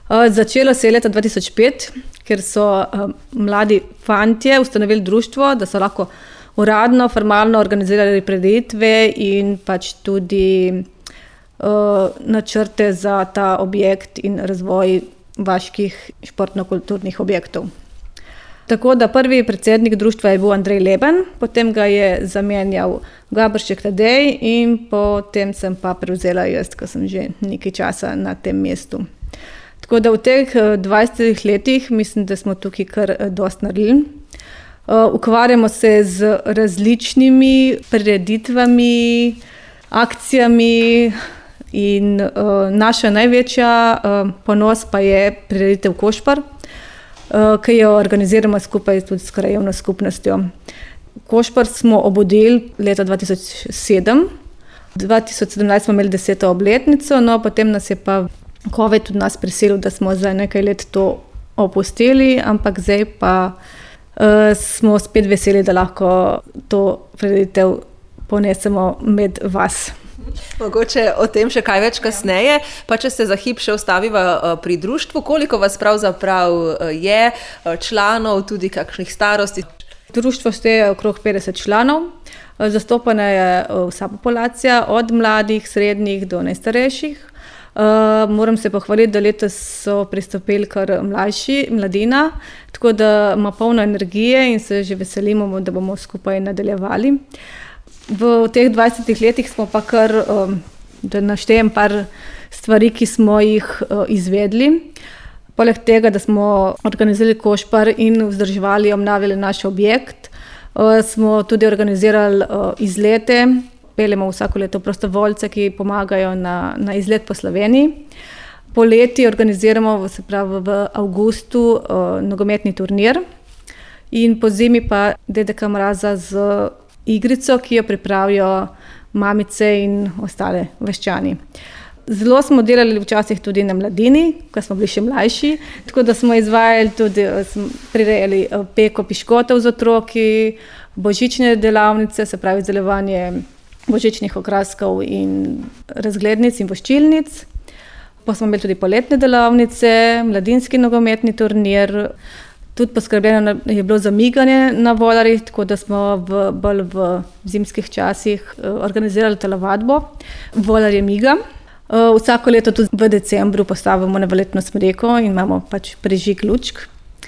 Začelo se je leta 2005, ker so mladi fantje ustanovili društvo, da so lahko uradno, formalno organizirali prireditve in pač tudi načrte za ta objekt in razvoj vaških športno-kulturnih objektov. Tako da prvi predsednik društva je bil Andrej Leben, potem ga je zamenjal Gabršček Tadej in potem sem pa prevzela jaz, ko sem že nekaj časa na tem mestu. Tako da v teh 20 letih mislim, da smo tukaj kar dosti naredili. Ukvarjamo se z različnimi prireditvami, akcijami in naša največja ponos pa je prireditev Košpar, ki jo organiziramo skupaj tudi s krajevno skupnostjo. Košpar smo obudili leta 2007. 2017 smo imeli 10. obletnico, no potem nas je pa COVID tudi nas prisilil, da smo za nekaj let to opustili, ampak zdaj pa smo spet veseli, da lahko to prireditev ponesemo med vas. Mogoče o tem še kaj več kasneje, pa če se za hip še ostaviva pri društvu, koliko vas pravzaprav je članov, tudi kakšnih starosti? Društvo šteje okrog 50 članov, zastopana je vsa populacija, od mladih, srednjih do najstarejših. Moram se pohvaliti, da letos so pristopili kar mladina, tako da ima polno energije in se že veselimo, da bomo skupaj nadaljevali. V teh 20 letih smo pa kar, da naštejem par stvari, ki smo jih izvedli. Poleg tega, da smo organizirali Košpar in vzdrževali, obnavljali naš objekt, smo tudi organizirali izlete. Peljemo vsako leto prostovoljce, ki pomagajo na izlet po Sloveniji. Poleti organiziramo, se pravi v avgustu, nogometni turnir in pozimi pa Dedeka Mraza z igrico, ki jo pripravijo mamice in ostale vaščani. Zelo smo delali včasih tudi na mladini, ko smo bili še mlajši, tako da smo izvajali tudi, prirejali peko piškotov z otroki, božične delavnice, se pravi izdelovanje božičnih okraskov in razglednic in voščilnic. Pa smo imeli tudi poletne delavnice, mladinski nogometni turnir, tudi poskrbljeno je bilo za miganje na volarjih, tako da smo bolj v zimskih časih organizirali telovadbo. Volarje miga. Vsako leto tudi v decembru postavimo neverjetno smreko in imamo pač prižig lučk.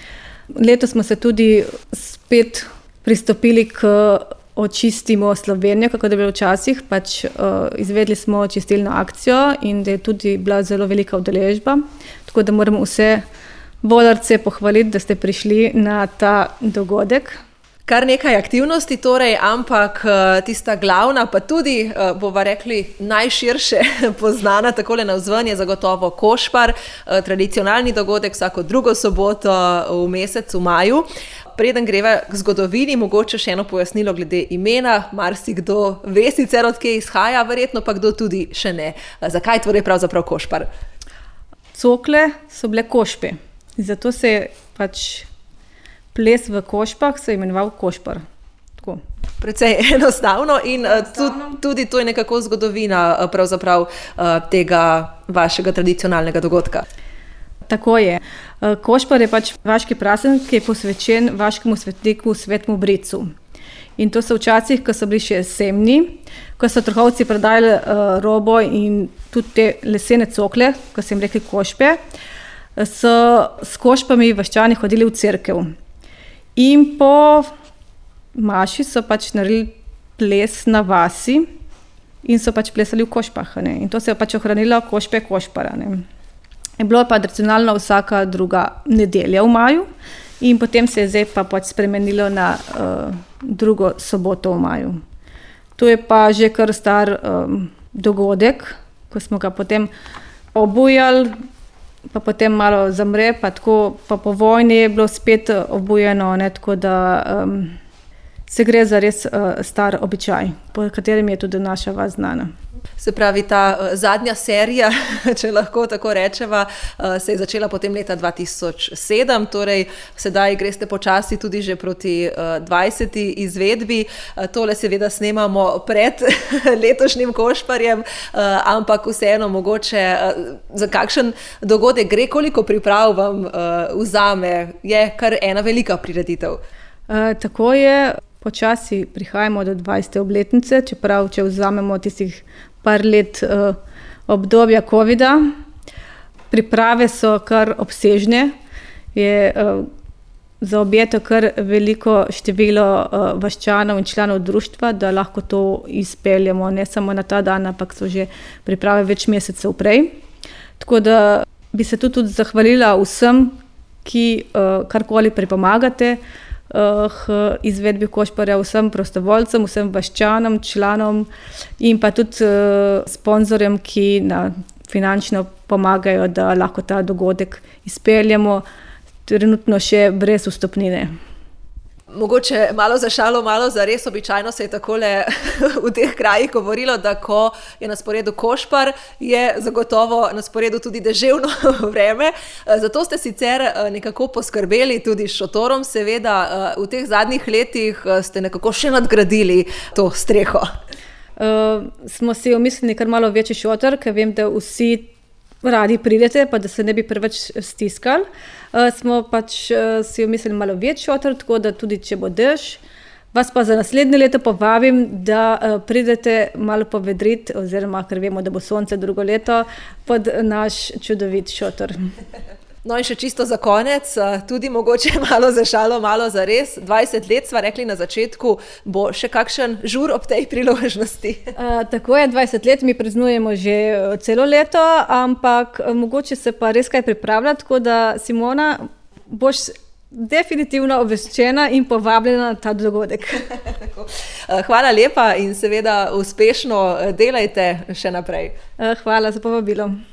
Letos smo se tudi spet pristopili k očistimo Slovenijo, kako da je bilo včasih, pač izvedli smo čistilno akcijo in da je tudi bila zelo velika udeležba, tako da moramo vse volarce pohvaliti, da ste prišli na ta dogodek. Kar nekaj aktivnosti torej, ampak tista glavna, pa tudi, bova rekli, najširše poznana takole navzven je zagotovo Košpar, tradicionalni dogodek vsako drugo soboto v mesecu maju. Preden greva k zgodovini, mogoče še eno pojasnilo glede imena, marsikdo ve sicer od kje izhaja, verjetno pa kdo tudi še ne. Zakaj torej pravzaprav Košpar? Cokle so bile košpe, zato se je pač ples v košpah se je imenoval Košpar. Tako. Precej enostavno in tudi to je nekako zgodovina pravzaprav tega vašega tradicionalnega dogodka. Tako je. Košpar je pač vaški praznik, ki je posvečen vaškemu svetniku Svetemu Bricu. In to so včasih, ko so bili še semni, ko so trgovci prodajali robo in tudi te lesene cokle, ko so jim rekli košpe, so s košpami vaščani hodili v cerkev. In po maši so pač naredili ples na vasi in so pač plesali v košpah. Ne? In to se je pač ohranilo košpe Košpara. Ne? Je bilo pa tradicionalno vsaka druga nedelja v maju in potem se je zdaj pa pač spremenilo na drugo soboto v maju. To je pa že kar star dogodek, ko smo ga potem obujali, pa potem malo zamre, pa tako pa po vojni je bilo spet obujeno, ne, tako da se gre za res star običaj, po katerem je tudi naša vas znana. Se pravi, ta zadnja serija, če lahko tako rečeva, se je začela potem leta 2007, torej sedaj greste počasi tudi že proti 20. izvedbi. Tole seveda snemamo pred letošnjim Košparjem, ampak vseeno mogoče za kakšen dogodek gre, koliko priprav vam vzame, je kar ena velika prireditev. Tako je, počasi prihajamo do 20. obletnice, čeprav če vzamemo tistih par let obdobja covida. Priprave so kar obsežne, je zaobjeto kar veliko število vaščanov in članov društva, da lahko to izpeljemo ne samo na ta dan, ampak so že priprave več mesecev prej. Tako da bi se tudi zahvalila vsem, ki karkoli pripomagate izvedbi Košparja, vsem prostovoljcem, vsem vaščanom, članom in pa tudi sponzorjem, ki finančno pomagajo, da lahko ta dogodek izpeljemo, trenutno še brez vstopnine. Mogoče malo za šalo, malo za res, običajno se je takole v teh krajih govorilo, da ko je na sporedu Košpar, je zagotovo na sporedu tudi deževno vreme. Zato ste sicer nekako poskrbeli tudi s šotorom, seveda v teh zadnjih letih ste nekako še nadgradili to streho. Smo si omislili kar malo večji šotor, ker vem, da vsi radi pridete, pa da se ne bi preveč stiskali. Smo pač si omislili malo večji šotor, tako da tudi če bo dež, vas pa za naslednje leto povabim, da pridete malo povedriti, oziroma ker vemo, da bo sonce drugo leto, pod naš čudovit šotor. No in še čisto za konec, tudi mogoče malo za šalo, malo za res. 20 let sva rekli na začetku, bo še kakšen žur ob tej priložnosti? Tako je, 20 let mi praznujemo že celo leto, ampak mogoče se pa res kaj pripravlja, tako da Simona, boš definitivno obveščena in povabljena na ta dogodek. Hvala lepa in seveda uspešno delajte še naprej. Hvala za povabilo.